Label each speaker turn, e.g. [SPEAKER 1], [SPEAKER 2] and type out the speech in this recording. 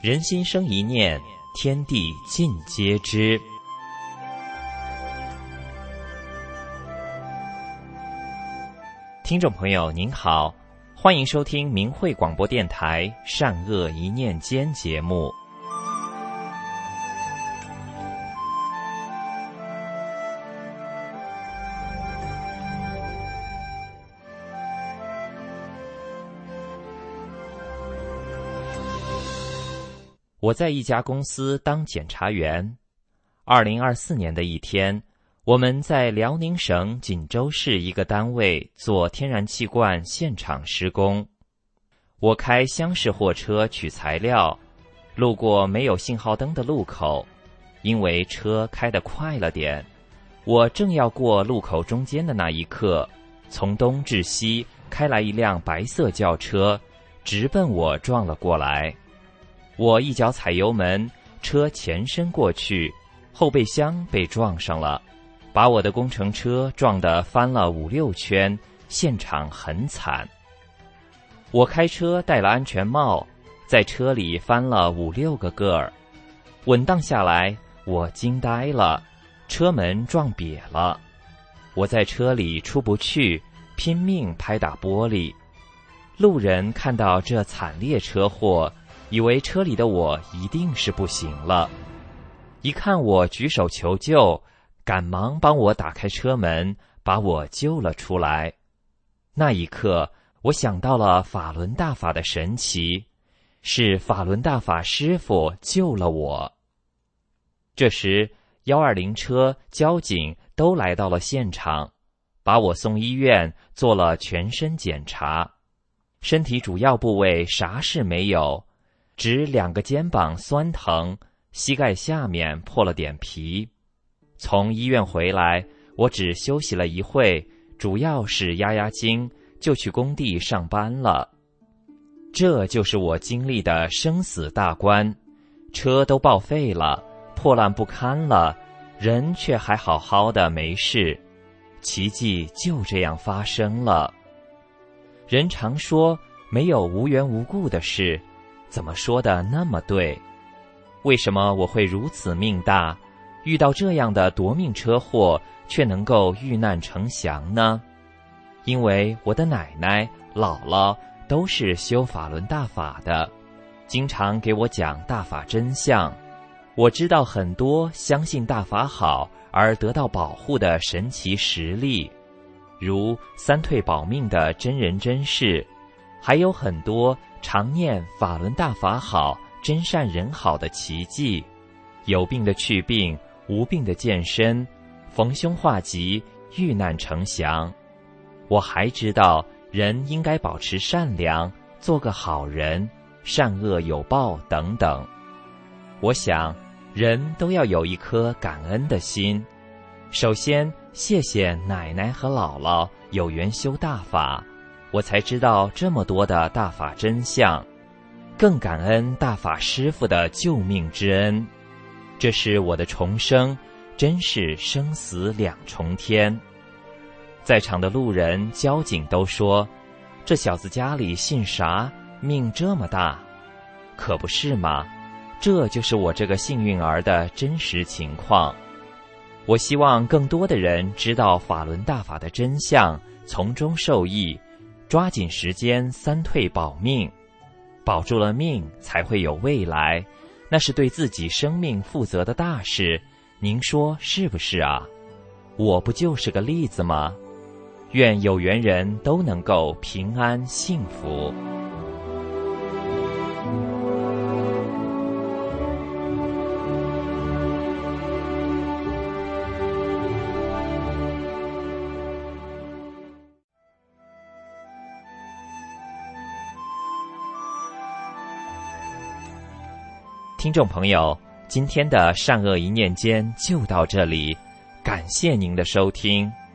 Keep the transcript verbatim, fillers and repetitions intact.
[SPEAKER 1] 人心生一念，天地尽皆知。听众朋友您好，欢迎收听明慧广播电台善恶一念间节目。我在一家公司当检查员。二零二四年的一天，我们在辽宁省锦州市一个单位做天然气罐现场施工。我开厢式货车取材料，路过没有信号灯的路口，因为车开得快了点，我正要过路口中间的那一刻，从东至西开来一辆白色轿车，直奔我撞了过来。我一脚踩油门，车前伸过去，后备箱被撞上了，把我的工程车撞得翻了五六圈，现场很惨。我开车戴了安全帽，在车里翻了五六个个儿，稳当下来，我惊呆了，车门撞瘪了。我在车里出不去，拼命拍打玻璃。路人看到这惨烈车祸，以为车里的我一定是不行了，一看我举手求救，赶忙帮我打开车门，把我救了出来。那一刻，我想到了法轮大法的神奇，是法轮大法师父救了我。这时一二零车、交警都来到了现场，把我送医院做了全身检查，身体主要部位啥事没有，只两个肩膀酸疼，膝盖下面破了点皮。从医院回来，我只休息了一会，主要是压压惊，就去工地上班了。这就是我经历的生死大关，车都报废了，破烂不堪了，人却还好好的没事，奇迹就这样发生了。人常说没有无缘无故的事，怎么说的那么对？为什么我会如此命大，遇到这样的夺命车祸却能够遇难成祥呢？因为我的奶奶、姥姥都是修法轮大法的，经常给我讲大法真相。我知道很多相信大法好而得到保护的神奇实例，如三退保命的真人真事，还有很多常念法轮大法好、真善人好的奇迹，有病的去病，无病的健身，逢凶化吉，遇难成祥。我还知道人应该保持善良，做个好人，善恶有报等等。我想人都要有一颗感恩的心。首先谢谢奶奶和姥姥有缘修大法，我才知道这么多的大法真相，更感恩大法师父的救命之恩。这是我的重生，真是生死两重天。在场的路人、交警都说，这小子家里姓啥，命这么大？可不是嘛，这就是我这个幸运儿的真实情况。我希望更多的人知道法轮大法的真相，从中受益，抓紧时间三退保命，保住了命才会有未来，那是对自己生命负责的大事，您说是不是啊？我不就是个例子吗？愿有缘人都能够平安幸福。听众朋友，今天的善恶一念间就到这里，感谢您的收听。